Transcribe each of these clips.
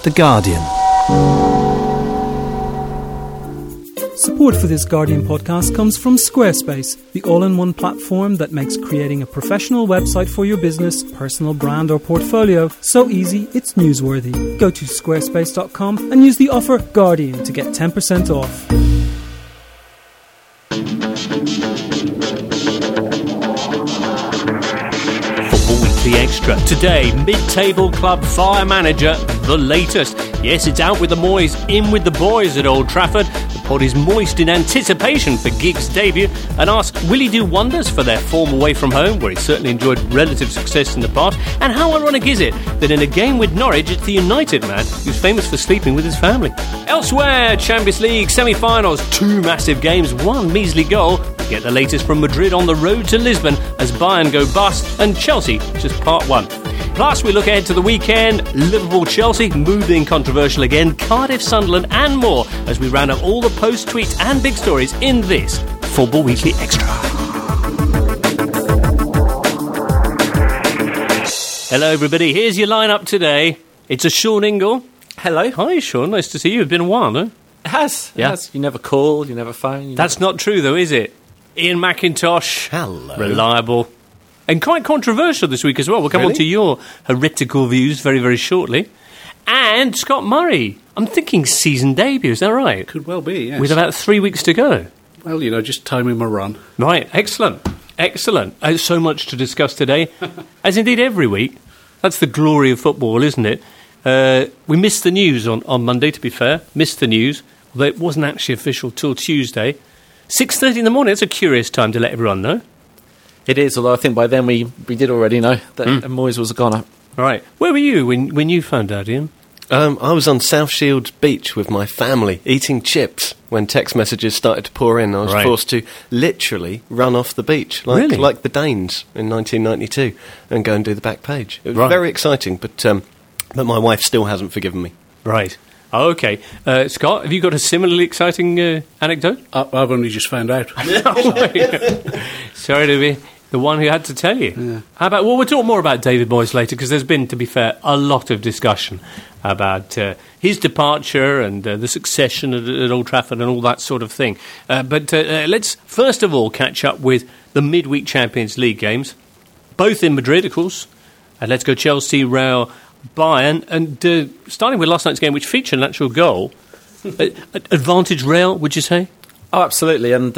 The Guardian. Support for this Guardian podcast comes from Squarespace, the all-in-one platform that makes creating a professional website for your business, personal brand or portfolio so easy it's newsworthy. Go to squarespace.com and use the offer Guardian to get 10% off. Football Weekly Extra. Today, mid-table club fire manager, the latest. Yes, it's out with the Moyes, in with the boys at Old Trafford. The pod is moist in anticipation for Giggs' debut and asks, will he do wonders for their form away from home, where he certainly enjoyed relative success in the past? And how ironic is it that in a game with Norwich, it's the United man who's famous for sleeping with his family? Elsewhere, Champions League semi-finals, 2 massive games, 1 measly goal. We get the latest from Madrid on the road to Lisbon as Bayern go bust and Chelsea just part 1. Plus, we look ahead to the weekend, Liverpool-Chelsea, moving controversial again, Cardiff-Sunderland and more as we round up all the post, tweets and big stories in this Football Weekly Extra. Hello everybody, here's your lineup today. It's a Sean Ingle. Hello. Hi Sean, nice to see you. It's been a while, no? It has. Yeah. It has. You never call, you never phone. That's not true though, is it? Ian McIntosh. Hello. Reliable. And quite controversial this week as well. We'll come on to your heretical views very, very shortly. And Scott Murray. I'm thinking season debut, is that right? Could well be, yes. With about 3 weeks to go. Well, just timing my run. Right, excellent. Excellent. So much to discuss today, as indeed every week. That's the glory of football, isn't it? We missed the news on Monday, to be fair. Missed the news, although it wasn't actually official till Tuesday. 6:30 in the morning, that's a curious time to let everyone know. It is, although I think by then we did already know that Moyes was a goner. Right. Where were you when you found out, Ian? I was on South Shields Beach with my family, eating chips, when text messages started to pour in. I was forced to literally run off the beach, like the Danes in 1992, and go and do the back page. It was very exciting, but my wife still hasn't forgiven me. Right. Oh, okay. Scott, have you got a similarly exciting anecdote? I've only just found out. Sorry to be the one who had to tell you. Yeah. How about? Well, we'll talk more about David Moyes later, because there's been, to be fair, a lot of discussion about his departure and the succession at Old Trafford and all that sort of thing. But let's first of all catch up with the midweek Champions League games, both in Madrid, of course. And let's go Chelsea, Real, Bayern, and starting with last night's game, which featured an actual goal. Advantage Real, would you say? Oh, absolutely. And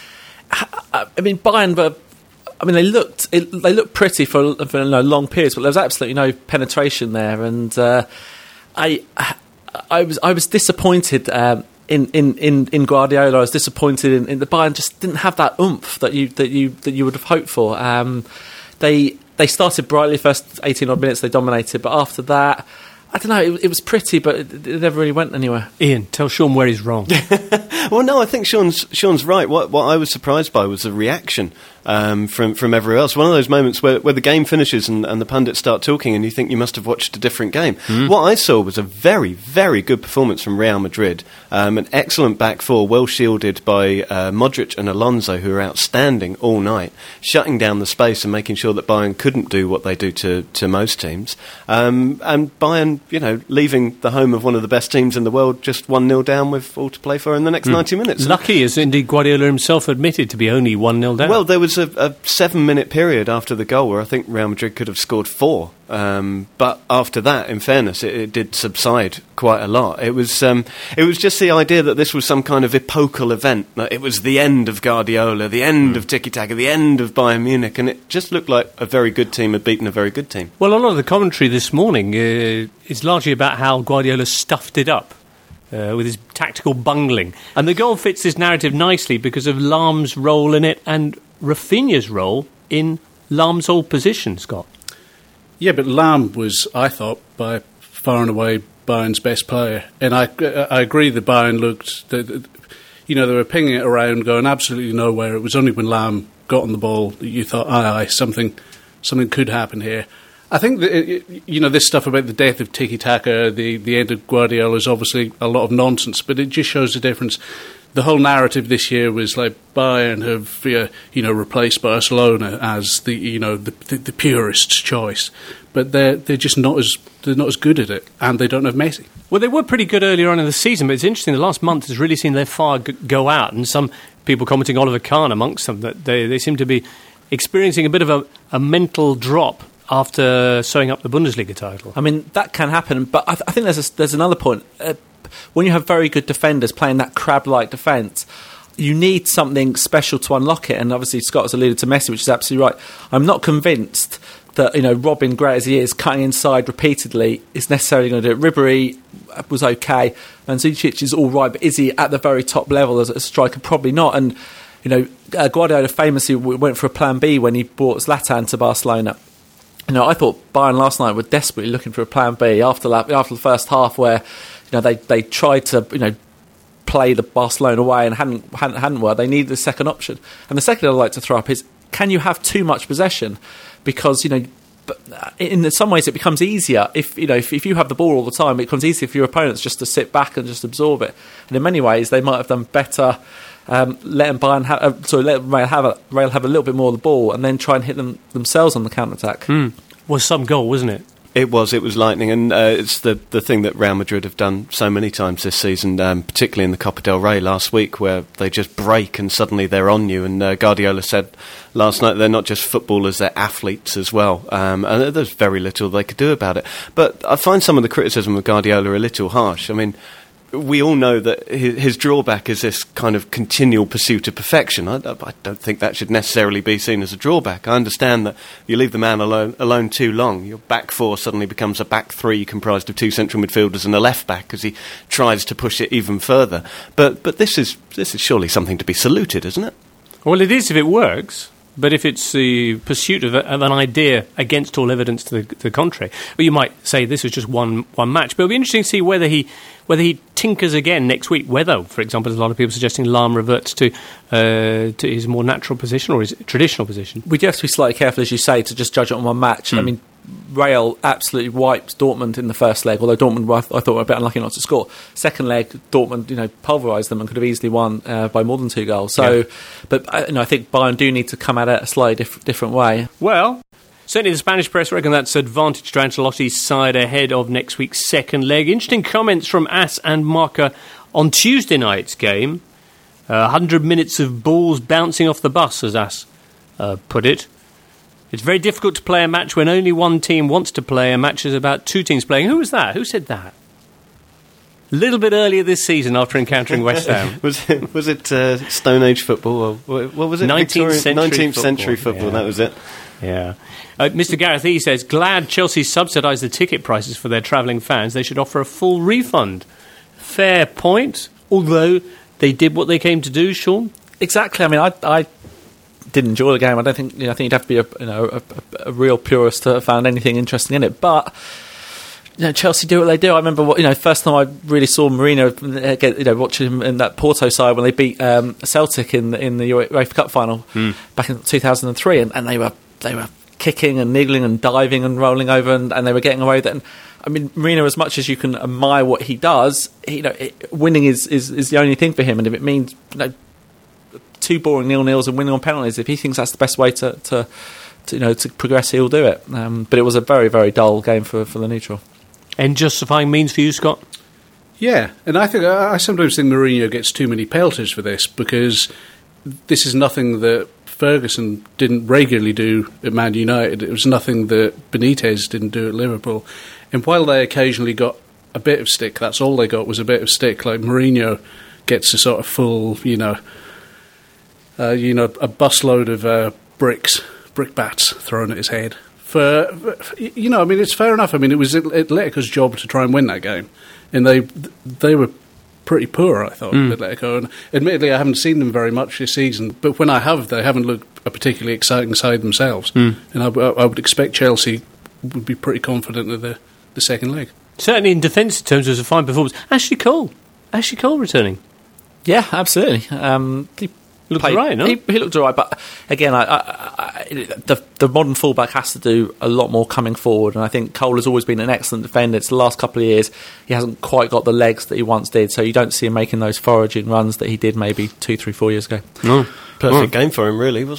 Bayern were. They looked pretty for long periods, but there was absolutely no penetration there. And I was disappointed in Guardiola. I was disappointed in the Bayern. Just didn't have that oomph that you would have hoped for. They started brightly, first 18 odd minutes they dominated, but after that, I don't know, it was pretty, but it never really went anywhere. Ian, tell Sean where he's wrong. Well, no, I think Sean's right. What I was surprised by was the reaction from everyone else. One of those moments where the game finishes and the pundits start talking and you think you must have watched a different game. What I saw was a very, very good performance from Real Madrid. An excellent back four, well shielded by Modric and Alonso, who were outstanding all night, shutting down the space and making sure that Bayern couldn't do what they do to most teams. And Bayern, leaving the home of one of the best teams in the world just 1-0 down with all to play for in the next 90 minutes. Lucky, as indeed Guardiola himself admitted, to be only 1-0 down. Well, there was a 7-minute period after the goal where I think Real Madrid could have scored 4. But after that, in fairness, it did subside quite a lot. It was just the idea that this was some kind of epochal event, that it was the end of Guardiola, the end of tiki-taka, the end of Bayern Munich, and it just looked like a very good team had beaten a very good team. Well, a lot of the commentary this morning is largely about how Guardiola stuffed it up with his tactical bungling. And the goal fits this narrative nicely because of Lahm's role in it and Rafinha's role in Lahm's old position, Scott. Yeah, but Lahm was, I thought, by far and away Bayern's best player. And I agree that Bayern looked, they were pinging it around, going absolutely nowhere. It was only when Lahm got on the ball that you thought, aye, something could happen here. I think that, this stuff about the death of tiki-taka, the end of Guardiola is obviously a lot of nonsense, but it just shows the difference. The whole narrative this year was like Bayern have, replaced Barcelona as the purist's choice. but they're just not as good at it, and they don't have Messi. Well, they were pretty good earlier on in the season, but it's interesting. The last month has really seen their fire go out, and some people commenting, Oliver Kahn amongst them, that they seem to be experiencing a bit of a mental drop after sewing up the Bundesliga title. I mean, that can happen, but I think there's another point. When you have very good defenders playing that crab-like defence, you need something special to unlock it, and obviously Scott has alluded to Messi, which is absolutely right. I'm not convinced that, Robin, great as he is, cutting inside repeatedly is necessarily going to do it. Ribéry was okay, and Zucic is all right, but is he at the very top level as a striker? Probably not. And Guardiola famously went for a plan B when he brought Zlatan to Barcelona. I thought Bayern last night were desperately looking for a plan B after the first half, where they tried to play the Barcelona way and hadn't worked. They needed a second option. And the second I'd like to throw up is, can you have too much possession? Because in some ways it becomes easier if you have the ball all the time. It becomes easier for your opponents just to sit back and just absorb it. And in many ways they might have done better letting Real have a little bit more of the ball and then try and hit them themselves on the counter attack. Was some goal, wasn't it? It was lightning, and it's the thing that Real Madrid have done so many times this season, particularly in the Copa del Rey last week, where they just break and suddenly they're on you. And Guardiola said last night they're not just footballers, they're athletes as well, and there's very little they could do about it. But I find some of the criticism of Guardiola a little harsh. I mean, we all know that his drawback is this kind of continual pursuit of perfection. I don't think that should necessarily be seen as a drawback. I understand that you leave the man alone too long. Your back four suddenly becomes a back three comprised of two central midfielders and a left back as he tries to push it even further. But this is surely something to be saluted, isn't it? Well, it is if it works. But if it's the pursuit of an idea against all evidence to the contrary, well, you might say this was just one match. But it'll be interesting to see whether he tinkers again next week. Whether, for example, there's a lot of people suggesting Lahm reverts to his more natural position or his traditional position. We do have to be slightly careful, as you say, to just judge it on one match. I mean, Real absolutely wiped Dortmund in the first leg, although Dortmund, I thought, were a bit unlucky not to score. Second leg, Dortmund, pulverised them and could have easily won by more than 2 goals. So, yeah. But I think Bayern do need to come at it a slightly different way. Well, certainly the Spanish press reckon that's advantage to Ancelotti's side ahead of next week's second leg. Interesting comments from As and Marca on Tuesday night's game. 100 minutes of balls bouncing off the bus, as As put it. It's very difficult to play a match when only one team wants to play. A match is about 2 teams playing. Who was that? Who said that? A little bit earlier this season after encountering West Ham. was it Stone Age football? Or what was it? 19th century football, yeah. That was it. Yeah. Mr. Gareth E. says, glad Chelsea subsidised the ticket prices for their travelling fans. They should offer a full refund. Fair point, although they did what they came to do, Sean. Exactly. I mean, I didn't enjoy the game. I don't think. I think you'd have to be a real purist to have found anything interesting in it. But Chelsea do what they do. I remember first time I really saw Mourinho watching him in that Porto side when they beat Celtic in the UEFA Cup final back in 2003, and they were kicking and niggling and diving and rolling over, and they were getting away with it. And I mean, Mourinho, as much as you can admire what he does, winning is the only thing for him. And if it means 2 boring 0-0s and winning on penalties, if he thinks that's the best way to progress, he'll do it. But it was a very, very dull game for the neutral. And justifying means for you, Scott? Yeah, and I sometimes think Mourinho gets too many pelters for this, because this is nothing that Ferguson didn't regularly do at Man United. It was nothing that Benitez didn't do at Liverpool. And while they occasionally got a bit of stick, that's all they got was a bit of stick. Like Mourinho gets a sort of full, a busload of brickbats thrown at his head. It's fair enough. I mean, it was Atletico's job to try and win that game, and they were pretty poor, I thought, Atletico. And admittedly, I haven't seen them very much this season, but when I have, they haven't looked a particularly exciting side themselves. And I would expect Chelsea would be pretty confident of the second leg. Certainly in defensive terms, it was a fine performance. Ashley Cole returning. Yeah, absolutely. He looked all right, no? He looked all right, but again, the modern fullback has to do a lot more coming forward, and I think Cole has always been an excellent defender. It's the last couple of years he hasn't quite got the legs that he once did, so you don't see him making those foraging runs that he did maybe 2, 3, 4 years ago. Perfect game for him, really, wasn't it?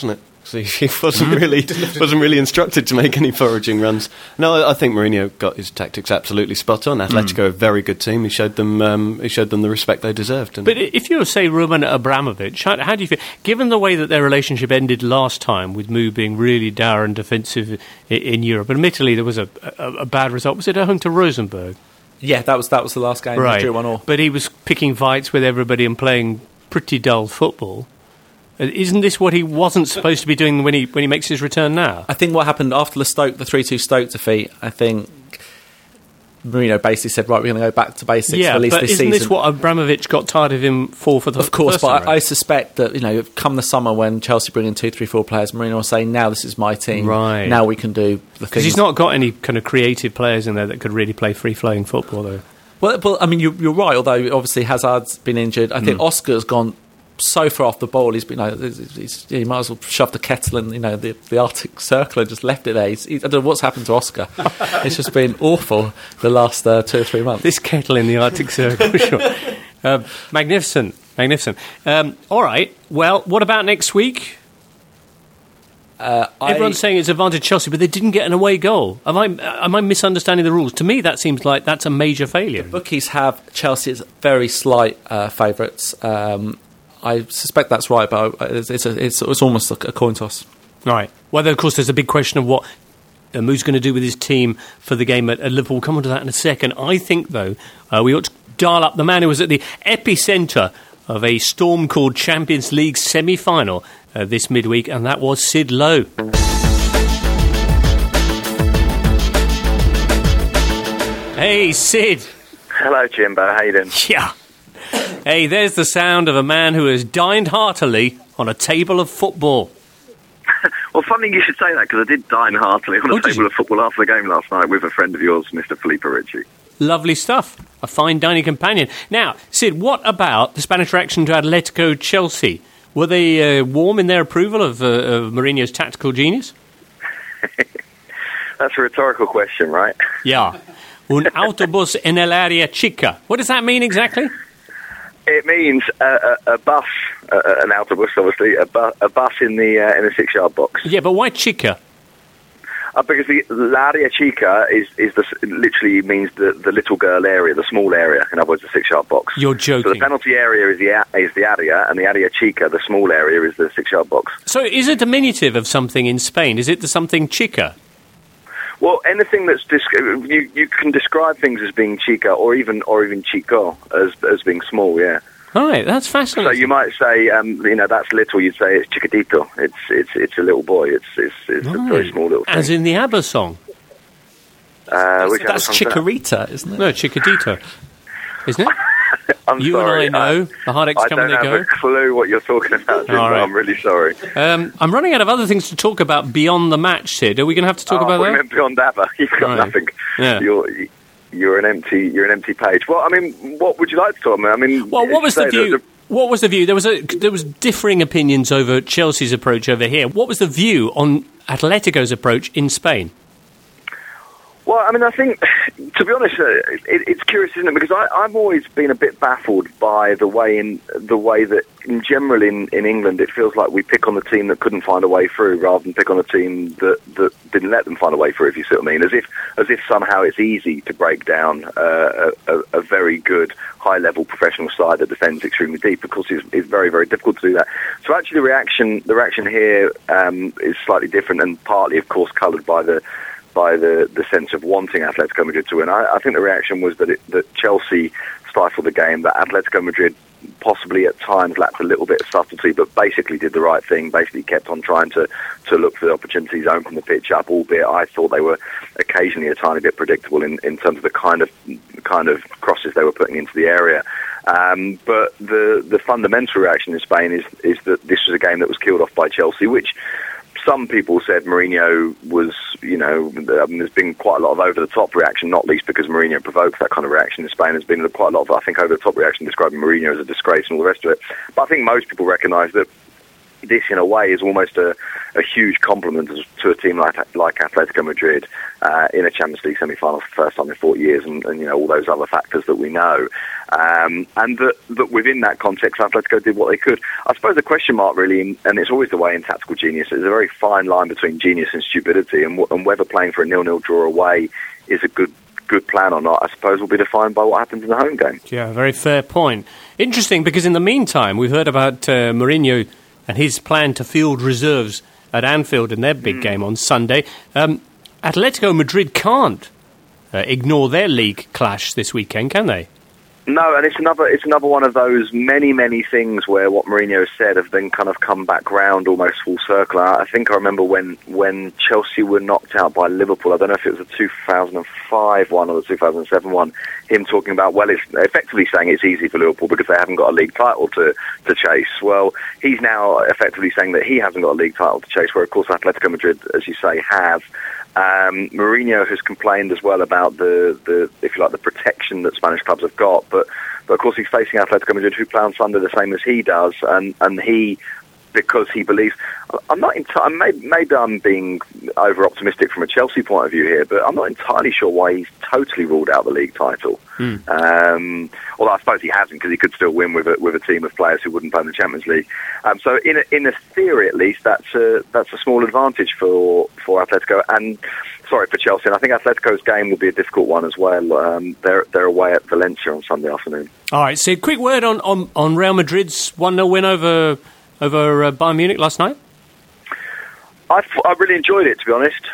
So he wasn't really instructed to make any foraging runs. No, I think Mourinho got his tactics absolutely spot on. Atletico, a very good team. He showed them the respect they deserved. But if you were, say, Roman Abramovich, how do you feel? Given the way that their relationship ended last time, with Mu being really dour and defensive in Europe, admittedly there was a bad result. Was it at home to Rosenborg? Yeah, that was the last game. Right. He drew 1-1. But he was picking fights with everybody and playing pretty dull football. Isn't this what he wasn't supposed to be doing when he makes his return now? I think what happened after the 3-2 Stoke defeat, I think Mourinho basically said, right, we're going to go back to basics for at least this season. Isn't this what Abramovich got tired of him for the Of course, first but time, I suspect that, come the summer when Chelsea bring in 2, 3, 4 players, Mourinho will say, now this is my team. Right. Now we can do the things. Because he's not got any kind of creative players in there that could really play free-flowing football, though. Well, I mean, you're right, although obviously Hazard's been injured. I think Oscar's gone so far off the ball. He's been, he might as well shove the kettle in, the Arctic Circle and just left it there. I don't know what's happened to Oscar. It's just been awful the last 2 or 3 months. This kettle in the Arctic Circle, sure. Magnificent. All right. Well, what about next week? Everyone's saying it's advantage Chelsea, but they didn't get an away goal. Am I misunderstanding the rules? To me, that seems like that's a major failure. The bookies have Chelsea as very slight favourites. I suspect that's right, but it's almost like a coin toss. Right. Well, then, of course, there's a big question of what Mu's going to do with his team for the game at Liverpool. We'll come on to that in a second. I think, though, we ought to dial up the man who was at the epicentre of a storm-called Champions League semi-final this midweek, and that was Sid Lowe. Hey, Sid. Hello, Jimbo. How you doing? Yeah. Hey, there's the sound of a man who has dined heartily on a table of football. Well, funny you should say that, because I did dine heartily on a table of football after the game last night with a friend of yours, Mr. Filippo Ricci. Lovely stuff. A fine dining companion. Now, Sid, what about the Spanish reaction to Atletico Chelsea? Were they warm in their approval of Mourinho's tactical genius? That's a rhetorical question, right? Yeah. Un autobus en el área chica. What does that mean exactly? It means a bus, an autobus, obviously, a bus in the 6-yard box. Yeah, but why chica? Because the l'area chica literally means the little girl area, the small area. In other words, the 6-yard box. You're joking. So the penalty area is the area, and the area chica, the small area, is the 6-yard box. So is it a diminutive of something in Spain? Is it the something chica? Well, anything that's you can describe things as being chica or even chico as being small. Yeah. All right, that's fascinating. So you might say, that's little. You'd say it's chicadito. It's a little boy. It's a very small little thing. As in the ABBA song. That's Chikorita, isn't it? No, Chicadito, isn't it? I'm you sorry. And I know the heartaches come and they go. I don't have a clue what you're talking about, Jim, right. I'm really sorry. I'm running out of other things to talk about beyond the match, Sid. Are we going to have to talk about that? Meant beyond ABBA. You've got nothing. Yeah. You're an empty page. Well, I mean, what would you like to talk about? I mean, well, what was the view? What was the view? There was differing opinions over Chelsea's approach over here. What was the view on Atletico's approach in Spain? Well, I mean, I think, to be honest, it's curious, isn't it? Because I've always been a bit baffled by the way that, in general, in England, it feels like we pick on the team that couldn't find a way through, rather than pick on a team that didn't let them find a way through. If you see what I mean, as if somehow it's easy to break down a very good, high-level professional side that defends extremely deep. Of course, it's very, very difficult to do that. So actually, the reaction here is slightly different, and partly, of course, coloured by the sense of wanting Atletico Madrid to win. I think the reaction was that Chelsea stifled the game, that Atletico Madrid possibly at times lacked a little bit of subtlety, but basically did the right thing, basically kept on trying to look for the opportunities, open the pitch up, albeit I thought they were occasionally a tiny bit predictable in terms of the kind of crosses they were putting into the area. But the fundamental reaction in Spain is that this was a game that was killed off by Chelsea, which some people said Mourinho was, there's been quite a lot of over-the-top reaction, not least because Mourinho provoked that kind of reaction in Spain. There's been quite a lot of, I think, over-the-top reaction describing Mourinho as a disgrace and all the rest of it. But I think most people recognise that this, in a way, is almost a huge compliment to a team like Atletico Madrid in a Champions League semi-final for the first time in 40 years, and all those other factors that we know. And that within that context, Atletico did what they could. I suppose the question mark really, and it's always the way in tactical genius, there's a very fine line between genius and stupidity, and whether playing for a 0-0 draw away is a good plan or not, I suppose, will be defined by what happens in the home game. Yeah, very fair point. Interesting, because in the meantime, we've heard about Mourinho and his plan to field reserves at Anfield in their big game on Sunday. Atletico Madrid can't ignore their league clash this weekend, can they? No, and it's another one of those many things where what Mourinho has said have then kind of come back round almost full circle. I think I remember when Chelsea were knocked out by Liverpool, I don't know if it was the 2005 one or the 2007 one, him talking about, well, it's effectively saying it's easy for Liverpool because they haven't got a league title to chase. Well, he's now effectively saying that he hasn't got a league title to chase, where of course Atletico Madrid, as you say, have. Mourinho has complained as well about the if you like, the protection that Spanish clubs have got, but of course he's facing Atletico Madrid, who play on Sunday the same as he does, and he, because he believes, I'm not maybe I'm being over optimistic from a Chelsea point of view here, but I'm not entirely sure why he's totally ruled out the league title. Although I suppose he hasn't, because he could still win with a team of players who wouldn't play in the Champions League. So in a theory, at least, that's a small advantage for Atletico, and for Chelsea. And I think Atletico's game will be a difficult one as well. They're away at Valencia on Sunday afternoon. All right, so quick word on Real Madrid's 1-0 win over Bayern Munich last night. I really enjoyed it, to be honest.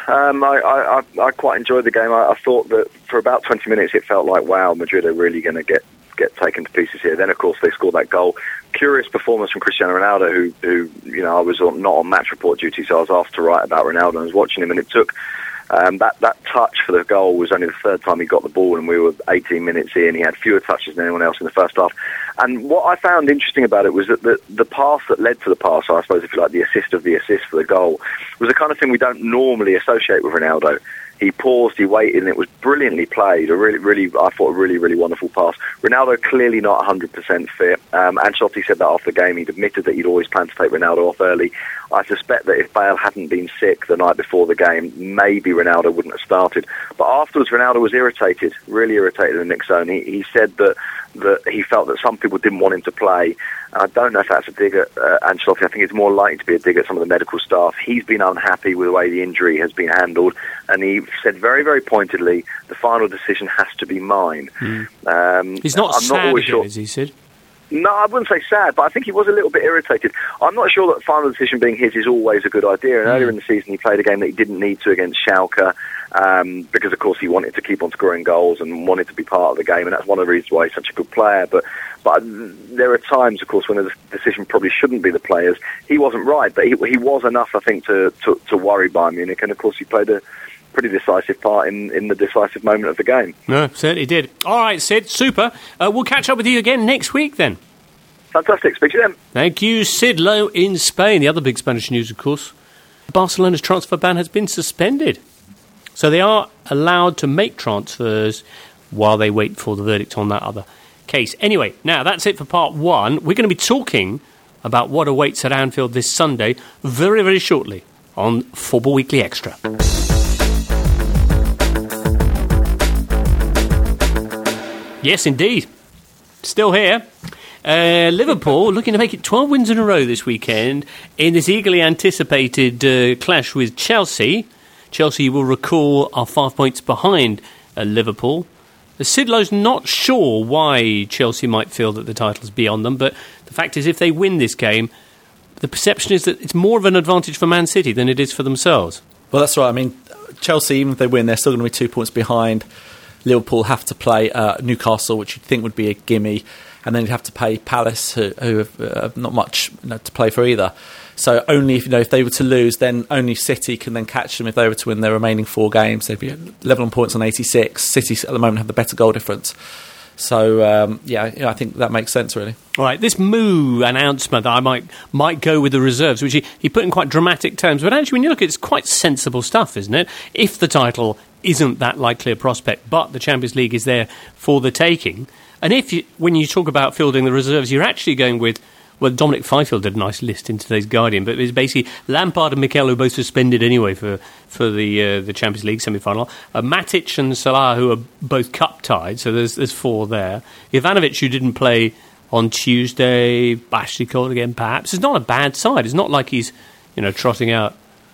I quite enjoyed the game. I thought that for about 20 minutes it felt like, wow, Madrid are really going to get taken to pieces here. Then, of course, they scored that goal. Curious performance from Cristiano Ronaldo, who I was not on match report duty, so I was asked to write about Ronaldo, and I was watching him, and it took that touch for the goal was only the third time he got the ball, and we were 18 minutes in. He had fewer touches than anyone else in the first half. And what I found interesting about it was that the pass that led to the pass, I suppose, if you like, the assist of the assist for the goal, was the kind of thing we don't normally associate with Ronaldo. He paused, he waited, and it was brilliantly played. I thought a really wonderful pass. Ronaldo clearly not 100% fit. Ancelotti said that after the game. He'd admitted that he'd always planned to take Ronaldo off early. I suspect that if Bale hadn't been sick the night before the game, maybe Ronaldo wouldn't have started. But afterwards, Ronaldo was irritated, really irritated in the mixed zone. He said that he felt that some people didn't want him to play. And I don't know if that's a dig at Ancelotti. I think it's more likely to be a dig at some of the medical staff. He's been unhappy with the way the injury has been handled, and he said very, very pointedly, the final decision has to be mine. He's not sad again, sure. As he said. No, I wouldn't say sad, but I think he was a little bit irritated. I'm not sure that the final decision being his is always a good idea. And earlier in the season, he played a game that he didn't need to against Schalke, because, of course, he wanted to keep on scoring goals and wanted to be part of the game, and that's one of the reasons why he's such a good player. But there are times, of course, when the decision probably shouldn't be the players. He wasn't right, but he was enough, I think, to worry Bayern Munich, and, of course, he played a pretty decisive part in the decisive moment of the game. No, certainly did. All right, Sid, super. We'll catch up with you again next week then. Fantastic. Speak to you then. Thank you, Sid Lowe in Spain. The other big Spanish news, of course, Barcelona's transfer ban has been suspended. So they are allowed to make transfers while they wait for the verdict on that other case. Anyway, now that's it for part one. We're going to be talking about what awaits at Anfield this Sunday very, very shortly on Football Weekly Extra. Yes, indeed. Still here. Liverpool looking to make it 12 wins in a row this weekend in this eagerly anticipated clash with Chelsea. Chelsea, you will recall, are 5 points behind Liverpool. Sid Lowe's not sure why Chelsea might feel that the title's beyond them, but the fact is, if they win this game, the perception is that it's more of an advantage for Man City than it is for themselves. Well, that's right. I mean, Chelsea, even if they win, they're still going to be 2 points behind. Liverpool have to play Newcastle, which you'd think would be a gimme, and then you'd have to pay Palace, who have not much to play for either. So only if they were to lose, then only City can then catch them if they were to win their remaining 4 games. They'd be level on points on 86. City at the moment have the better goal difference. So I think that makes sense, really. All right, this Moo announcement that I might go with the reserves, which he put in quite dramatic terms, but actually when you look at it, it's quite sensible stuff, isn't it? If the title isn't that likely a prospect, but the Champions League is there for the taking, and when you talk about fielding the reserves, you're actually going with Well, Dominic Fifield did a nice list in today's Guardian, but it's basically Lampard and Mikel, who are both suspended anyway for the Champions League semi-final. Matic and Salah, who are both cup-tied, so there's 4 there. Ivanovic, who didn't play on Tuesday, Ashley Cole again, perhaps. It's not a bad side. It's not like he's, trotting out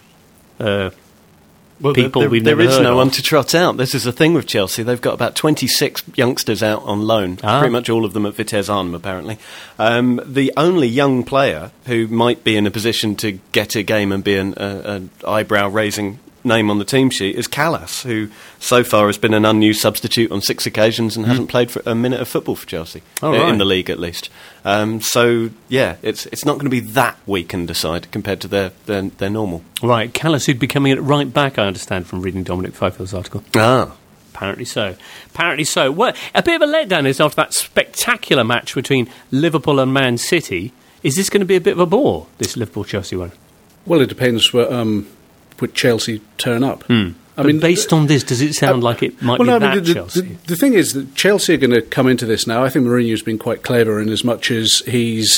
people we've never heard of. There is no one to trot out. This is the thing with Chelsea. They've got about 26 youngsters out on loan, pretty much all of them at Vitesse Arnhem, apparently. The only young player who might be in a position to get a game and be an eyebrow-raising name on the team sheet is Callas, who so far has been an unused substitute on 6 occasions and hasn't played for a minute of football for Chelsea, in the league at least. So, yeah, it's not going to be that weakened a side compared to their normal. Right, Callas, who'd be coming in at right back, I understand, from reading Dominic Fifield's article. Apparently so. Well, a bit of a letdown is after that spectacular match between Liverpool and Man City. Is this going to be a bit of a bore, this Liverpool-Chelsea one? Well, it depends would Chelsea turn up. I mean, based on this, does it sound like it might be Chelsea? The thing is that Chelsea are going to come into this now. I think Mourinho's been quite clever in as much as he's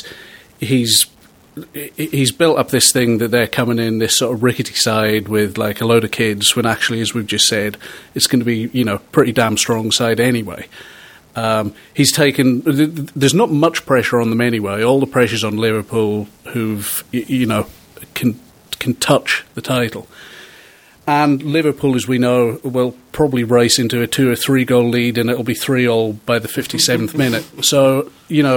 built up this thing that they're coming in, this sort of rickety side with like a load of kids, when actually, as we've just said, it's going to be, pretty damn strong side anyway. He's taken... There's not much pressure on them anyway. All the pressure's on Liverpool, who've, can touch the title. And Liverpool, as we know, will probably race into a 2 or 3 goal lead, and it'll be 3-3 by the 57th minute. So,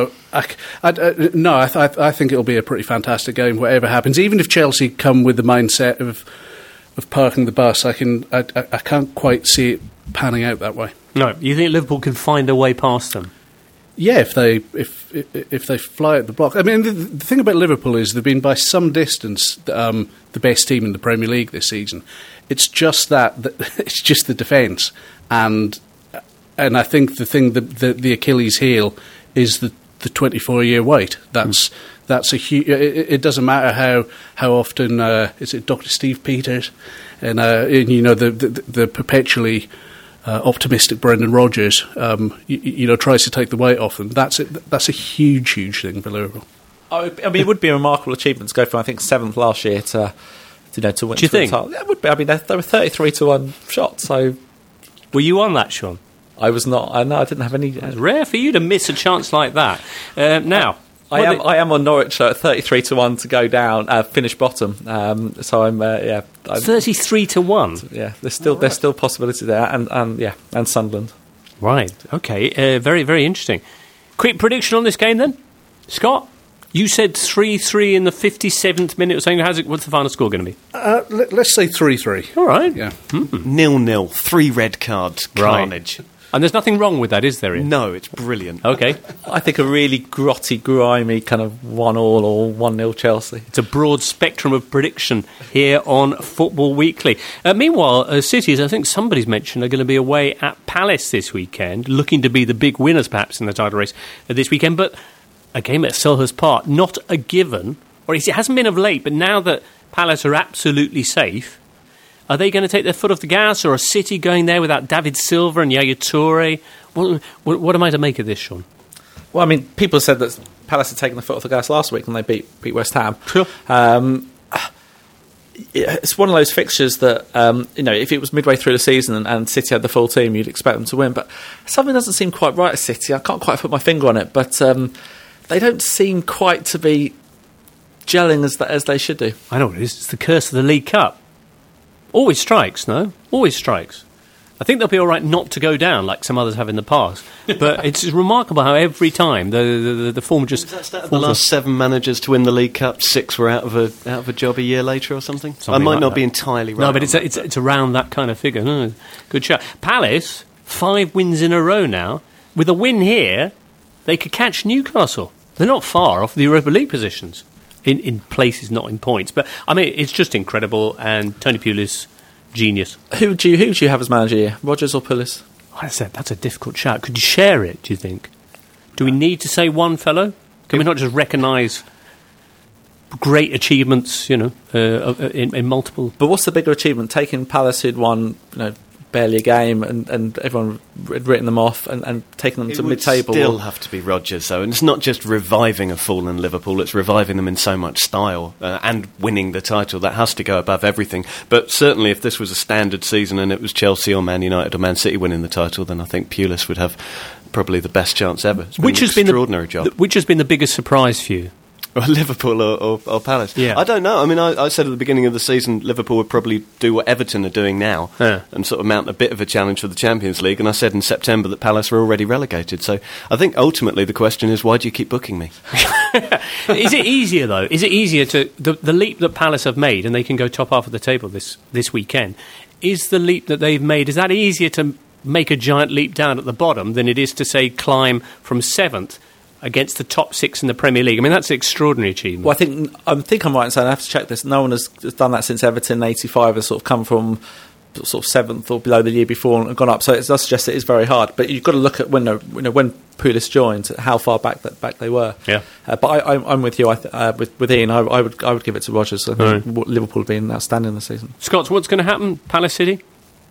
I think it'll be a pretty fantastic game, whatever happens. Even if Chelsea come with the mindset of parking the bus, I can't quite see it panning out that way. No, you think Liverpool can find a way past them? Yeah, if they fly at the block. I mean, the thing about Liverpool is they've been by some distance the best team in the Premier League this season. It's just it's just the defence, and I think the thing the Achilles heel is the 24-year wait. That's a huge. It doesn't matter how often is it Dr. Steve Peters and the perpetually optimistic Brendan Rodgers, tries to take the weight off them. That's a huge thing for Liverpool. I mean, it would be a remarkable achievement to go from, I think, 7th last year to win. Do you think? It would be. I mean, they were 33-1 shot. So, were you on that, Sean? I was not. I didn't have any. It's rare for you to miss a chance like that. Now. I am on Norwich at 33-1 to go down, finish bottom. So I'm 33-1. Yeah, there's still possibility there, and Sunderland. Right. Okay. Very very interesting. Quick prediction on this game then, Scott. You said 3-3 in the 57th minute or something. What's the final score going to be? Let's say 3-3. All right. Yeah. 0-0. 3 red cards. Carnage. Right. And there's nothing wrong with that, is there, Ian? No, it's brilliant. Okay. I think a really grotty, grimy kind of 1-1 or 1-0 Chelsea. It's a broad spectrum of prediction here on Football Weekly. Meanwhile, Cities, I think somebody's mentioned, are going to be away at Palace this weekend, looking to be the big winners, perhaps, in the title race this weekend. But a game at Selhurst Park, not a given, or it hasn't been of late, but now that Palace are absolutely safe, are they going to take their foot off the gas, or a City going there without David Silva and Yaya Toure? What am I to make of this, Sean? Well, I mean, people said that Palace had taken the foot off the gas last week when they beat West Ham. Sure. It's one of those fixtures that, if it was midway through the season and City had the full team, you'd expect them to win. But something doesn't seem quite right at City. I can't quite put my finger on it, but they don't seem quite to be gelling as they should do. I know what it is. It's the curse of the League Cup. Always strikes, no? Always strikes. I think they'll be all right not to go down like some others have in the past. But it's remarkable how every time the form just... The last 7 managers to win the League Cup, 6 were out of a job a year later or something. I might like not that. Be entirely right. No, but it's around that kind of figure. No, good shout. Palace, 5 wins in a row now. With a win here, they could catch Newcastle. They're not far off the Europa League positions. In places, not in points. But, I mean, it's just incredible, and Tony Pulis, genius. Who do you have as manager here, Rodgers or Pulis? I said, that's a difficult shout. Could you share it, do you think? Do we need to say one fellow? Can we not just recognise great achievements, in multiple... But what's the bigger achievement? Taking Palace, who'd won, barely a game, and everyone had written them off and taken them to mid-table. It would still have to be Rodgers, though, and it's not just reviving a fallen Liverpool, it's reviving them in so much style and winning the title. That has to go above everything. But certainly if this was a standard season and it was Chelsea or Man United or Man City winning the title, then I think Pulis would have probably the best chance ever. It's been an extraordinary job. Which has been the biggest surprise for you? Liverpool or Palace? Yeah. I don't know. I mean, I said at the beginning of the season Liverpool would probably do what Everton are doing now and sort of mount a bit of a challenge for the Champions League, and I said in September that Palace were already relegated. So I think ultimately the question is, why do you keep booking me? Is it easier, though? Is it easier to... The leap that Palace have made, and they can go top half of the table this weekend, is the leap that they've made, is that easier to make a giant leap down at the bottom than it is to, say, climb from 7th against the top 6 in the Premier League? I mean, that's an extraordinary achievement. Well, I think I'm right in saying, I have to check this, no one has done that since Everton in 85 has sort of come from sort of 7th or below the year before and gone up. So it does suggest it is very hard. But you've got to look at when Pulis joined, how far back they were. Yeah. But I'm with you. With Ian, I would give it to Rodgers. I think Liverpool have been outstanding this season. Scott, what's going to happen? Palace City?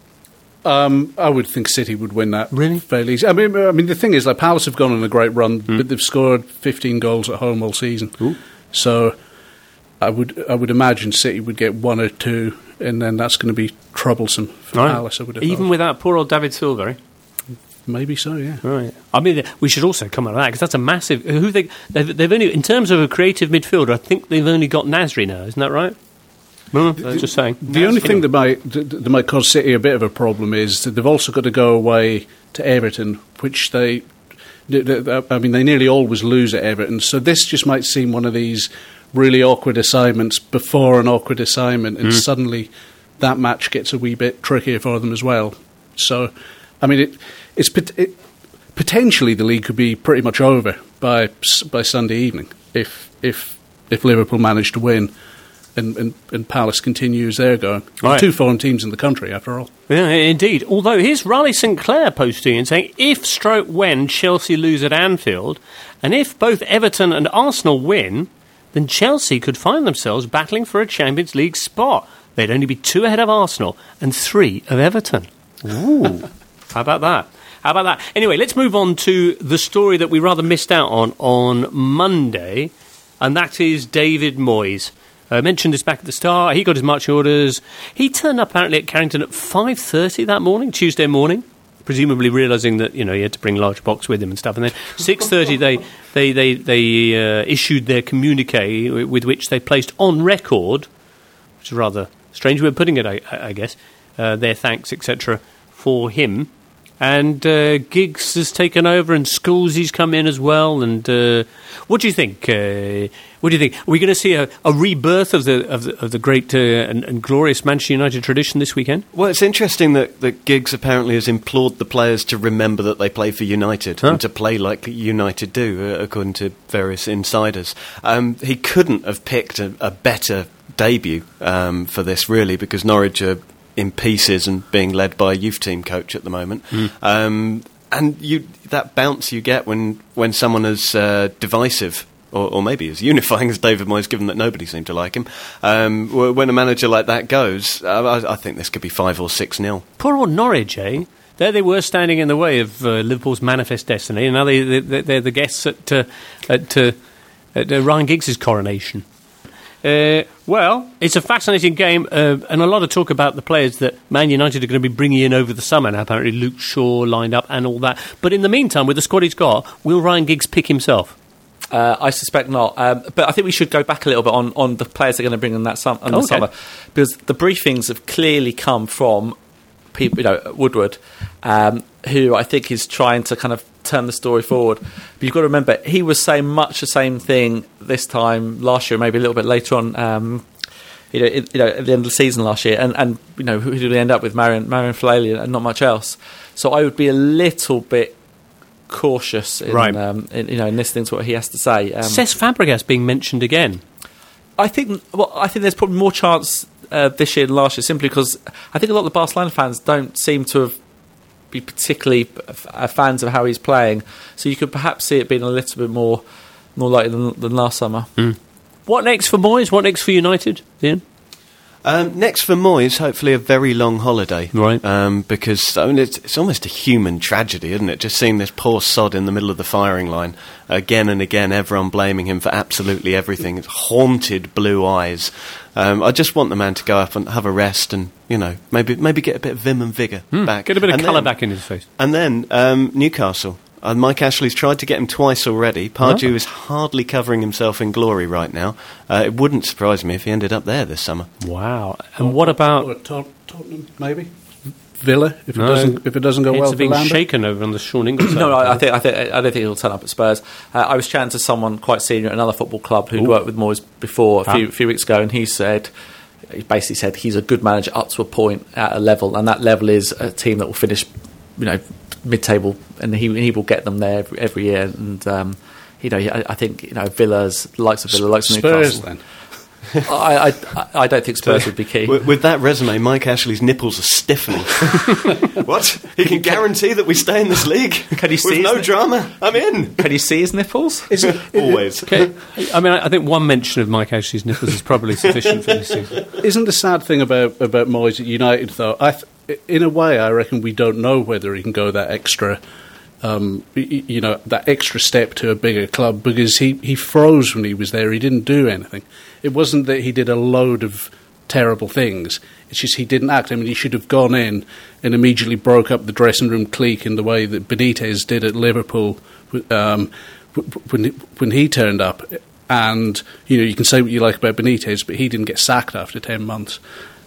I would think City would win that really fairly easy. I mean, the thing is, like, Palace have gone on a great run, but they've scored 15 goals at home all season. Ooh. So I would imagine City would get 1 or 2, and then that's going to be troublesome for Palace. I would have even thought. without poor old David Silva. Maybe so, yeah. Right. I mean, we should also come on to that because that's a massive. They've only, in terms of a creative midfielder, I think they've only got Nasri now. Isn't that right? Just saying. The only thing that might cause City a bit of a problem is that they've also got to go away to Everton, which they nearly always lose at Everton. So this just might seem one of these really awkward assignments before an awkward assignment, and suddenly that match gets a wee bit trickier for them as well. So, I mean, potentially the league could be pretty much over by Sunday evening if Liverpool manage to win. And Palace continues their going. Right. 2 foreign teams in the country, after all. Yeah, indeed. Although here's Riley St Clair posting and saying, when Chelsea lose at Anfield, and if both Everton and Arsenal win, then Chelsea could find themselves battling for a Champions League spot. They'd only be 2 ahead of Arsenal and 3 of Everton. Ooh. How about that? Anyway, let's move on to the story that we rather missed out on Monday, and that is David Moyes. I mentioned this back at the start. He got his marching orders. He turned up apparently at Carrington at 5:30 that morning, Tuesday morning, presumably realising that he had to bring a large box with him and stuff. And then 6:30 they issued their communique with which they placed on record, which is a rather strange way of putting it, I guess, their thanks, etc., for him. And Giggs has taken over, and Schoolsy's come in as well. And what do you think? What do you think? Are we going to see a rebirth of the great and glorious Manchester United tradition this weekend? Well, it's interesting that Giggs apparently has implored the players to remember that they play for United and to play like United do, according to various insiders. He couldn't have picked a better debut for this, really, because Norwich are in pieces and being led by a youth team coach at the moment. And that bounce you get when someone as divisive or maybe as unifying as David Moyes, given that nobody seemed to like him, when a manager like that goes, I think this could be 5 or 6-0. Poor old Norwich, eh? There they were standing in the way of Liverpool's manifest destiny, and now they're the guests at Ryan Giggs' coronation. Well, it's a fascinating game, and a lot of talk about the players that Man United are going to be bringing in over the summer. Now, apparently Luke Shaw lined up and all that. But in the meantime, with the squad he's got, will Ryan Giggs pick himself? I suspect not. But I think we should go back a little bit on the players they're going to bring in the summer, because the briefings have clearly come from people, Woodward, who I think is trying to kind of turn the story forward. But you've got to remember, he was saying much the same thing this time last year, maybe a little bit later on. At the end of the season last year, and who did we end up with? Marion Fellaini and not much else. So I would be a little bit cautious in listening to what he has to say. Cesc Fabregas being mentioned again. I think there's probably more chance this year than last year, simply because I think a lot of the Barcelona fans don't seem to be particularly fans of how he's playing. So you could perhaps see it being a little bit more likely than last summer. What next for Moyes? What next for United, Ian? Next for Moyes, hopefully a very long holiday. Right. Because it's almost a human tragedy, isn't it? Just seeing this poor sod in the middle of the firing line again and again, everyone blaming him for absolutely everything. It's haunted blue eyes. I just want the man to go up and have a rest and, maybe get a bit of vim and vigour back. Get a bit of colour back in his face. And then Newcastle. Mike Ashley's tried to get him twice already. Pardew is hardly covering himself in glory right now. It wouldn't surprise me if he ended up there this summer. Wow. And what about Tottenham, maybe? Villa, if it doesn't go well for being Lambert? shaken over on the Sean Ingle side. No, I don't think he'll turn up at Spurs. I was chatting to someone quite senior at another football club who'd worked with Moyes before a few weeks ago, and he basically said he's a good manager up to a point at a level, and that level is a team that will finish, mid-table, and he will get them there every year. And I think Villa's likes of Villa, likes of Newcastle. Spurs then. I don't think Spurs would be key. With that resume, Mike Ashley's nipples are stiffening. What? He can guarantee that we stay in this league? Can you see with no drama? I'm in. Can you see his nipples? Always. Okay. I think one mention of Mike Ashley's nipples is probably sufficient for this season. Isn't the sad thing about Moyes at United, though? In a way, I reckon we don't know whether he can go that extra, that extra step to a bigger club, because he froze when he was there. He didn't do anything. It wasn't that he did a load of terrible things. It's just he didn't act. I mean, he should have gone in and immediately broke up the dressing room clique in the way that Benitez did at Liverpool when he turned up. And, you can say what you like about Benitez, but he didn't get sacked after 10 months.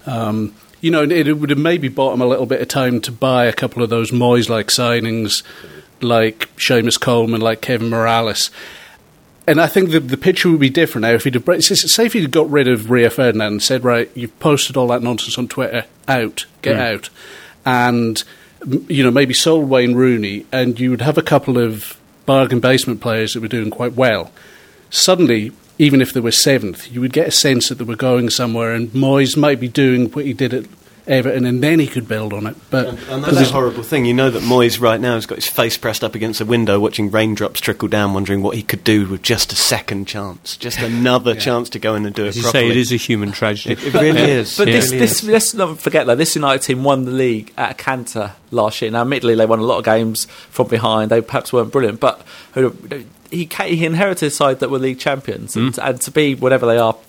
It would have maybe bought him a little bit of time to buy a couple of those Moyes-like signings, like Seamus Coleman, like Kevin Morales. And I think the picture would be different now if he'd have... Say if he'd got rid of Rio Ferdinand and said, right, you've posted all that nonsense on Twitter, get out. And, maybe sold Wayne Rooney, and you would have a couple of bargain basement players that were doing quite well. Suddenly, even if they were 7th, you would get a sense that they were going somewhere, and Moyes might be doing what he did at Everton, and then he could build on it. But and that's a horrible thing. You know that Moyes right now has got his face pressed up against a window, watching raindrops trickle down, wondering what he could do with just a second chance, just another chance to go in and do it properly. As you say, it is a human tragedy. It really is. But let's not forget that this United team won the league at a canter last year. Now, admittedly, they won a lot of games from behind. They perhaps weren't brilliant, but he inherited a side that were league champions, and to be whatever they are,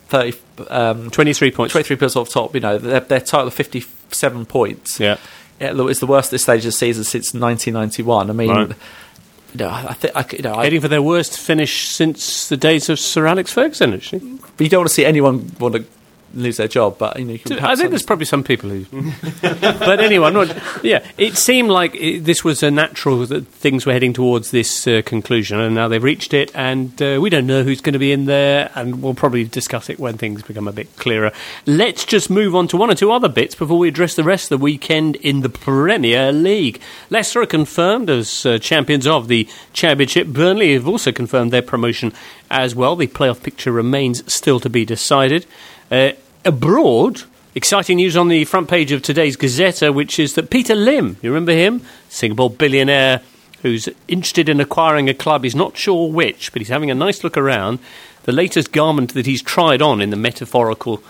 23 points. 23 points off top. Their title of 57 points. Yeah, it's the worst at this stage of the season since 1991. I mean, right. I think heading for their worst finish since the days of Sir Alex Ferguson. Actually, but you don't want to see anyone want to lose their job, but you can I think there's probably some people who but anyway, it seemed like this was a natural that things were heading towards this conclusion, and now they've reached it, and we don't know who's going to be in there, and we'll probably discuss it when things become a bit clearer. Let's just move on to one or two other bits before we address the rest of the weekend in the Premier League. Leicester are confirmed as champions of the Championship. Burnley have also confirmed their promotion as well. The playoff picture remains still to be decided. Abroad, exciting news on the front page of today's Gazetta, which is that Peter Lim, you remember him? Singapore billionaire who's interested in acquiring a club. He's not sure which, but he's having a nice look around. The latest garment that he's tried on in the metaphorical,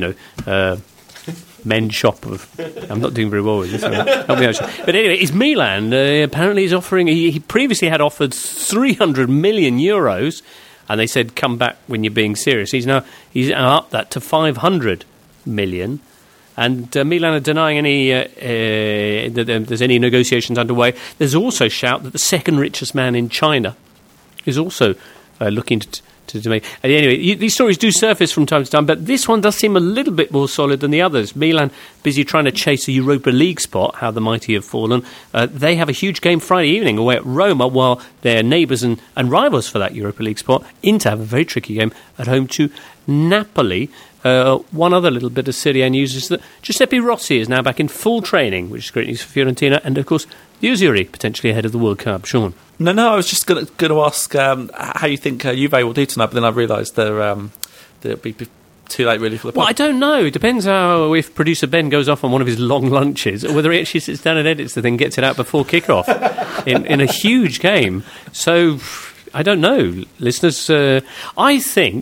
men's shop of... I'm not doing very well with this. But anyway, it's Milan. Apparently he's offering... He previously had offered 300 million euros, and they said, come back when you're being serious. He's now up that to 500 million. And Milan are denying any that there's any negotiations underway. There's also shout that the second richest man in China is also looking to make... Anyway, these stories do surface from time to time, but this one does seem a little bit more solid than the others. Milan busy trying to chase a Europa League spot, how the mighty have fallen. They have a huge game Friday evening away at Roma, while their neighbours and rivals for that Europa League spot, Inter, have a very tricky game at home to Napoli. One other little bit of Serie A news is that Giuseppe Rossi is now back in full training, which is great news for Fiorentina, and of course the Uzieri potentially ahead of the World Cup. Sean? No, I was just going to ask how you think Juve will do tonight, but then I realised that it'll be too late really for the... Well, I don't know. It depends how, if producer Ben goes off on one of his long lunches, or whether he actually sits down and edits the thing, gets it out before kick-off in a huge game. So, I don't know. Listeners, I think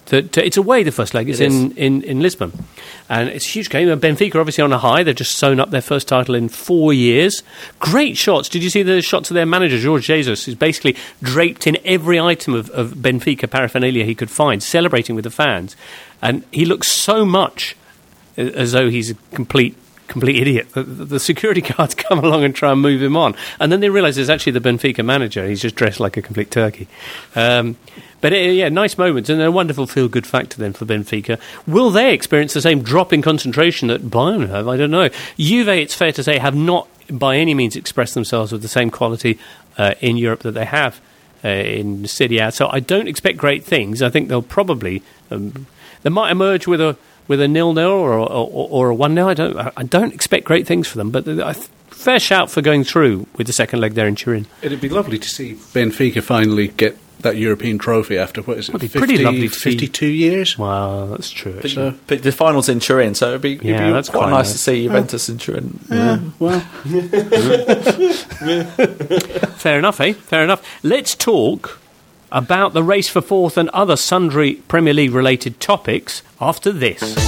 It's away, the first leg. It's in Lisbon. And it's a huge game. Benfica obviously on a high. They've just sewn up their first title in 4 years. Great shots. Did you see the shots of their manager, Jorge Jesus, who's basically draped in every item of Benfica paraphernalia he could find, celebrating with the fans. And he looks so much as though he's a complete idiot. The security guards come along and try and move him on. And then they realise it's actually the Benfica manager. He's just dressed like a complete turkey. But nice moments and a wonderful feel-good factor then for Benfica. Will they experience the same drop in concentration that Bayern have? I don't know. Juve, it's fair to say, have not by any means expressed themselves with the same quality in Europe that they have in Serie A. So I don't expect great things. I think they'll probably... they might emerge with a 0-0 or a 1-0. I don't expect great things for them, but fair shout for going through with the second leg there in Turin. It'd be lovely to see Benfica finally get that European trophy after, what is it, 52 years? Wow, that's true. But the final's in Turin, so it'd be that's quite nice to see Juventus in Turin. Well. Fair enough, eh? Fair enough. Let's talk about the race for fourth and other sundry Premier League-related topics after this.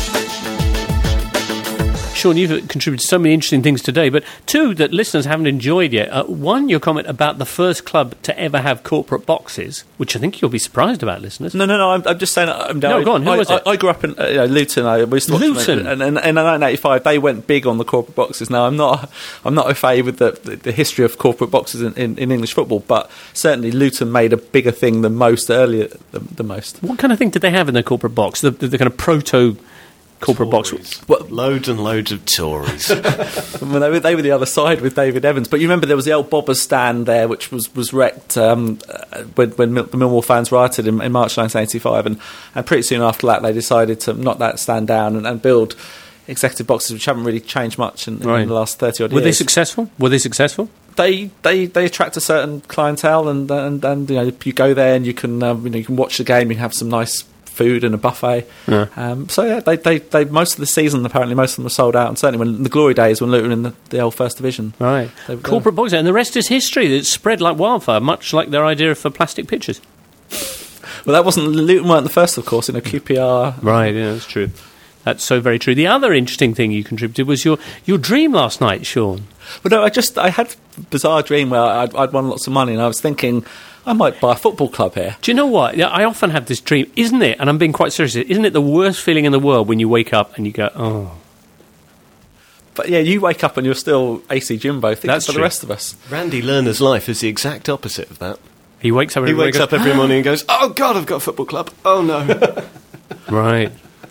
Sean, you've contributed so many interesting things today, but two that listeners haven't enjoyed yet. One, your comment about the first club to ever have corporate boxes, which I think you'll be surprised about, listeners. No, I'm just saying... No, go on, who was it? I grew up in Luton. Luton? And in 1985, they went big on the corporate boxes. Now, I'm not au fait with the history of corporate boxes in English football, but certainly Luton made a bigger thing than most earlier than most. What kind of thing did they have in their corporate box? The kind of proto... corporate Tories. box. Loads and loads of Tories. Well, they were the other side with David Evans. But you remember there was the old Bobbers stand there, which was wrecked when the Millwall fans rioted in March 1985. And pretty soon after that, they decided to knock that stand down and build executive boxes, which haven't really changed much in the last 30-odd years. Were they successful? They attract a certain clientele, and you go there and you can you can watch the game, you can have some nice food and a buffet. Yeah. They most of the season, apparently most of them were sold out, and certainly when the glory days when Luton were in the old First Division. Right. Corporate boxing, and the rest is history. It's spread like wildfire, much like their idea for plastic pictures. Well, that wasn't... Luton weren't the first, of course, QPR... Right, yeah, that's true. That's so very true. The other interesting thing you contributed was your dream last night, Sean. Well, no, I had a bizarre dream where I'd won lots of money, and I was thinking... I might buy a football club here. Do you know what? I often have this dream, isn't it? And I'm being quite serious. Isn't it the worst feeling in the world when you wake up and you go, oh? But yeah, you wake up and you're still AC Jimbo. That's for the rest of us. Randy Lerner's life is the exact opposite of that. He wakes up every morning and goes, oh, God, I've got a football club. Oh, no. Right.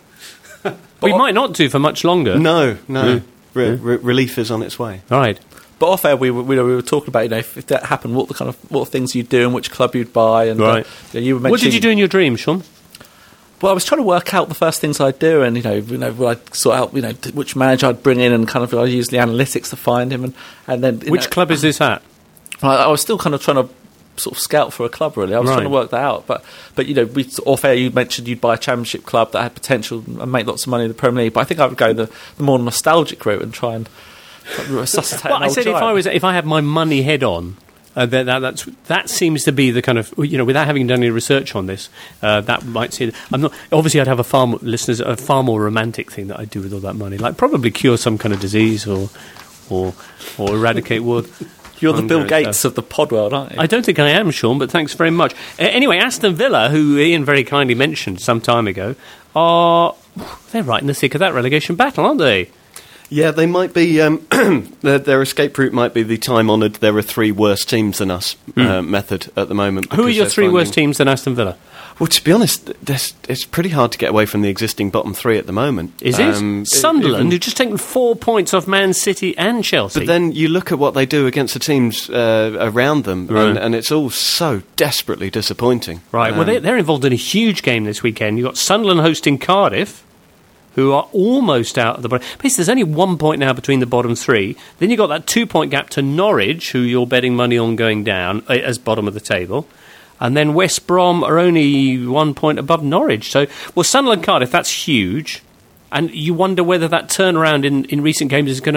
We might not do for much longer. No. Relief is on its way. Right. But off air, we were talking about if that happened, what things you'd do and which club you'd buy. And right. You were mentioning, what did you do in your dream, Sean? Well, I was trying to work out the first things I'd do, and I'd sort out which manager I'd bring in, and I use the analytics to find him, and then which club is this at? I was still kind of trying to sort of scout for a club. Really, I was trying to work that out. But off air, you mentioned you'd buy a Championship club that had potential and make lots of money in the Premier League. But I think I would go the more nostalgic route and try and resuscitate. Well, I said if I had my money head on, that seems to be the kind of without having done any research on this, that might seem. I'm not obviously. I'd have a far more romantic thing that I'd do with all that money, like probably cure some kind of disease or eradicate war. You're the Bill Gates of the pod world, aren't you? I don't think I am, Sean, but thanks very much. Anyway, Aston Villa, who Ian very kindly mentioned some time ago, they're right in the thick of that relegation battle, aren't they? Yeah, they might be. Their escape route might be the time-honoured "there are three worse teams than us" method at the moment. Who are your three worst teams than Aston Villa? Well, to be honest, it's pretty hard to get away from the existing bottom three at the moment. Is it? Sunderland, who've just taken 4 points off Man City and Chelsea. But then you look at what they do against the teams around them, right. and it's all so desperately disappointing. Right, well, they're involved in a huge game this weekend. You've got Sunderland hosting Cardiff, who are almost out of the bottom. Basically, there's only 1 point now between the bottom three. Then you've got that 2 point gap to Norwich, who you're betting money on going down as bottom of the table. And then West Brom are only 1 point above Norwich. So, Sunderland Cardiff, that's huge. And you wonder whether that turnaround in recent games is going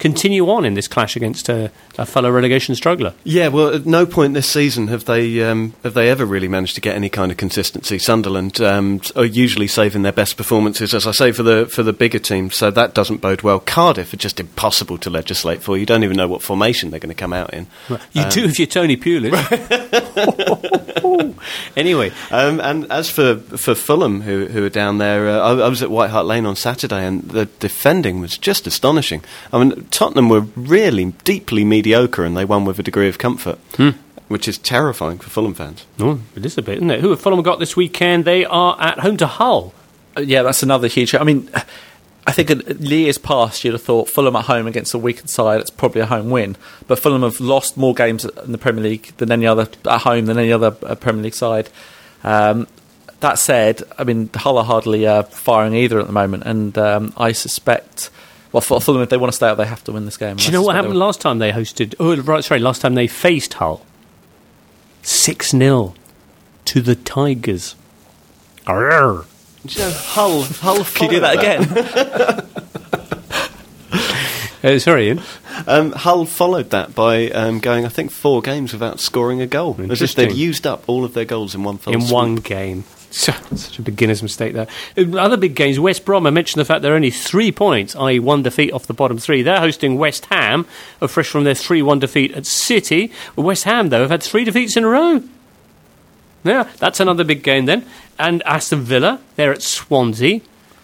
continue on in this clash against a fellow relegation struggler. Yeah, well, at no point this season have they ever really managed to get any kind of consistency. Sunderland are usually saving their best performances, as I say, for the bigger teams, so that doesn't bode well. Cardiff are just impossible to legislate for. You don't even know what formation they're going to come out in. You do if you're Tony Pulis. Anyway, and as for Fulham, who are down there, I was at White Hart Lane on Saturday, and the defending was just astonishing. I mean, Tottenham were really deeply mediocre, and they won with a degree of comfort, which is terrifying for Fulham fans. Oh, it is a bit, isn't it? Who have Fulham got this weekend? They are at home to Hull. Yeah, that's another huge... I mean, I think in years past you'd have thought Fulham at home against a weakened side, it's probably a home win. But Fulham have lost more games in the Premier League than any other at home than any other Premier League side. That said, I mean, Hull are hardly firing either at the moment, and I suspect... Well, for Fulham, if they want to stay up, they have to win this game. Do you know what happened last time they hosted... last time they faced Hull? 6-0 to the Tigers. Arrgh. Do you know, Hull Can you do that again? Sorry, Ian. Hull followed that by going, I think, 4 games without scoring a goal. As if they'd used up all of their goals in one fell swoop. One game. Such a beginner's mistake there. Other big games, West Brom, I mentioned the fact they're only 3 points, i.e. 1 defeat off the bottom 3. They're hosting West Ham, fresh from their 3-1 defeat at City. West Ham, though, have had 3 defeats in a row. Yeah, that's another big game then. And Aston Villa, they're at Swansea.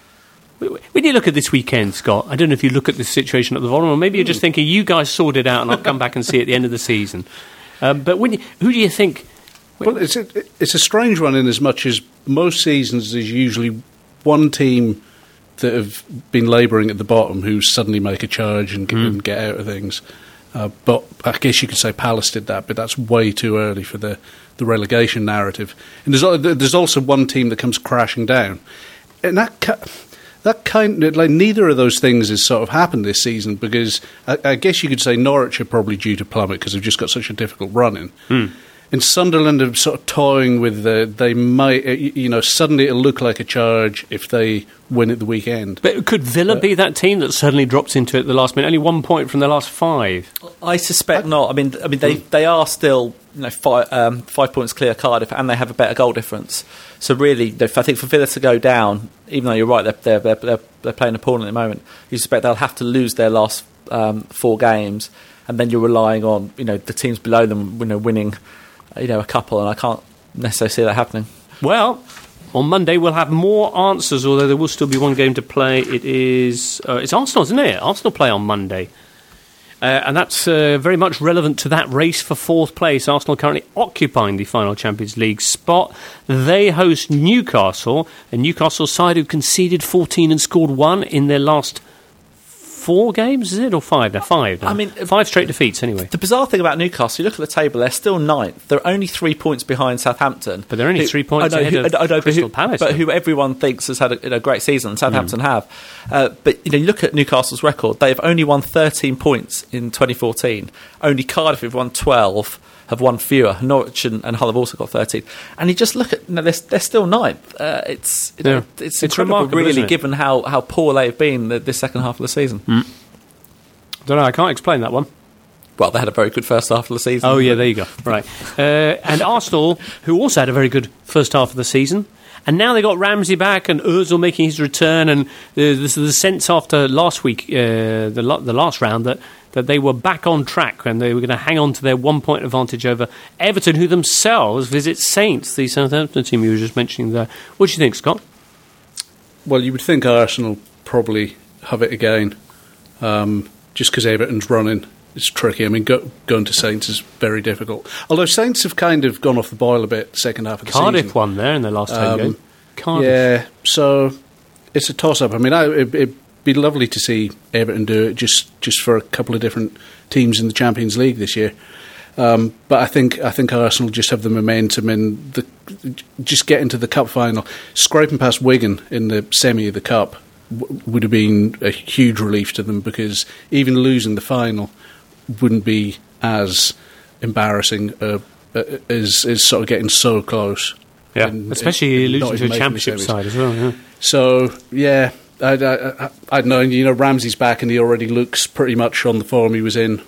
When you look at this weekend, Scott, I don't know if you look at this situation at the bottom, or maybe you're just thinking, you guys sort it out and I'll come back and see it at the end of the season. But who do you think... Well, it's a strange one in as much as most seasons there's usually one team that have been labouring at the bottom who suddenly make a charge and get out of things. But I guess you could say Palace did that, but that's way too early for the relegation narrative. And there's also one team that comes crashing down. And that kind of, like, neither of those things has sort of happened this season, because I guess you could say Norwich are probably due to plummet because they've just got such a difficult run in. And Sunderland are sort of toying with they might, suddenly it'll look like a charge if they win at the weekend. But could Villa be that team that suddenly drops into it at the last minute? Only 1 point from their last 5. I suspect not. I mean, they are still 5 points clear Cardiff, and they have a better goal difference. So really, I think for Villa to go down, even though you're right, they're playing appalling at the moment, you suspect they'll have to lose their last 4 games, and then you're relying on the teams below them winning a couple, and I can't necessarily see that happening. Well, on Monday we'll have more answers, although there will still be one game to play. It's Arsenal, isn't it? Arsenal play on Monday. And that's very much relevant to that race for 4th place. Arsenal currently occupying the final Champions League spot. They host Newcastle, a Newcastle side who conceded 14 and scored 1 in their last 4 games, is it? Or 5? They're 5 now. I mean, 5 straight defeats, anyway. The bizarre thing about Newcastle, you look at the table, they're still 9th. They're only 3 points behind Southampton. But they're only 3 points ahead of Crystal Palace. But who everyone thinks has had a great season, Southampton have. But you look at Newcastle's record, they've only won 13 points in 2014. Only Cardiff have won 12, have won fewer. Norwich and Hull have also got 13. And you just look at, they're still 9th. It's incredible, really, given how poor they've been this second half of the season. Don't know, I can't explain that one. Well, they had a very good first half of the season. Oh, yeah, there you go. Right. And Arsenal, who also had a very good first half of the season, and now they got Ramsey back and Ozil making his return, and the sense after last week, the last round, that they were back on track and they were going to hang on to their 1 point advantage over Everton, who themselves visit Saints, the Southampton team you were just mentioning there. What do you think, Scott? Well, you would think Arsenal probably have it again, just because Everton's running. It's tricky. I mean, going to Saints is very difficult. Although Saints have kind of gone off the boil a bit second half of the season. Cardiff won there in their last home game. Cardiff. Yeah, so it's a toss-up. I mean, it'd be lovely to see Everton do it just for a couple of different teams in the Champions League this year. But I think Arsenal just have the momentum and just get into the cup final. Scraping past Wigan in the semi of the cup would have been a huge relief to them, because even losing the final wouldn't be as embarrassing as sort of getting so close. Yeah, especially losing to a championship side as well. Yeah. So, yeah, I don't know. You know, Ramsey's back, and he already looks pretty much on the form he was in,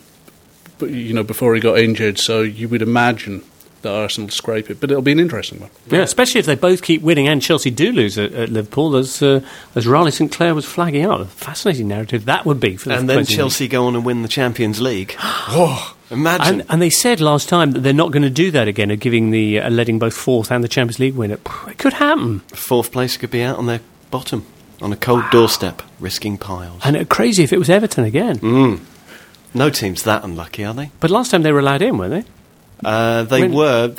before he got injured. So you would imagine that Arsenal scrape it, but it'll be an interesting one. Yeah, especially if they both keep winning and Chelsea do lose at Liverpool, as Riley St Clair was flagging out. A fascinating narrative that would be for the And then Chelsea go on and win the Champions League. Oh, imagine! And they said last time that they're not going to do that again, of giving letting both fourth and the Champions League win it. It could happen. Fourth place could be out on their bottom, on a cold doorstep, risking piles. And crazy if it was Everton again. No team's that unlucky, are they? But last time they were allowed in, weren't they? Liverpool had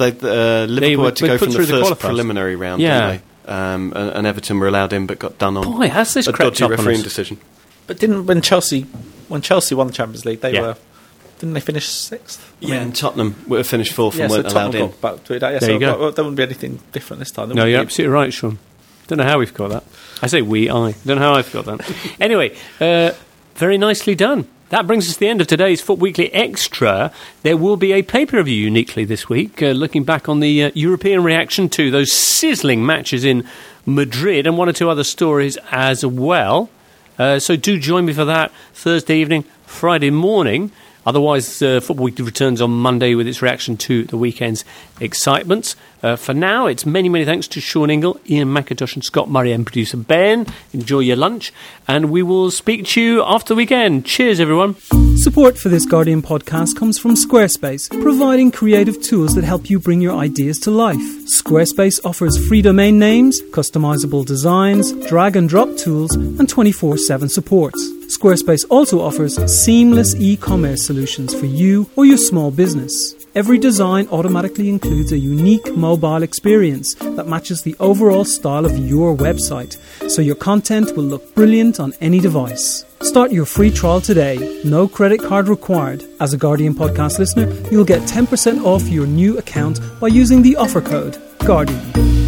to go from the first preliminary round, yeah. didn't they? And Everton were allowed in, but got done on Boy, has this a crept dodgy up on refereeing us. decision. But when Chelsea won the Champions League, didn't they finish sixth? And Tottenham would have finished fourth and weren't so allowed in. got back to it. There you go. There wouldn't be anything different this time. No, you're absolutely right, Sean. Don't know how we've got that. I say I don't know how I've got that. Anyway, very nicely done. That brings us to the end of today's Foot Weekly Extra. There will be a pay-per-view uniquely this week, looking back on the European reaction to those sizzling matches in Madrid and one or two other stories as well. So do join me for that Thursday evening, Friday morning. Otherwise, Football Weekly returns on Monday with its reaction to the weekend's excitements. For now, it's many, many thanks to Sean Ingle, Ian McIntosh and Scott Murray and producer Ben. Enjoy your lunch, and we will speak to you after the weekend. Cheers, everyone. Support for this Guardian podcast comes from Squarespace, providing creative tools that help you bring your ideas to life. Squarespace offers free domain names, customizable designs, drag and drop tools, and 24/7 supports. Squarespace also offers seamless e-commerce solutions for you or your small business. Every design automatically includes a unique mobile experience that matches the overall style of your website, so your content will look brilliant on any device. Start your free trial today. No credit card required. As a Guardian podcast listener, you'll get 10% off your new account by using the offer code GUARDIAN.